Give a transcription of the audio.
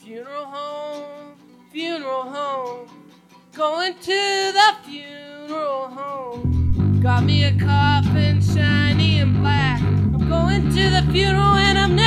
funeral home, going to the funeral home. Got me a coffin, shiny and black. I'm going to the funeral and I'm never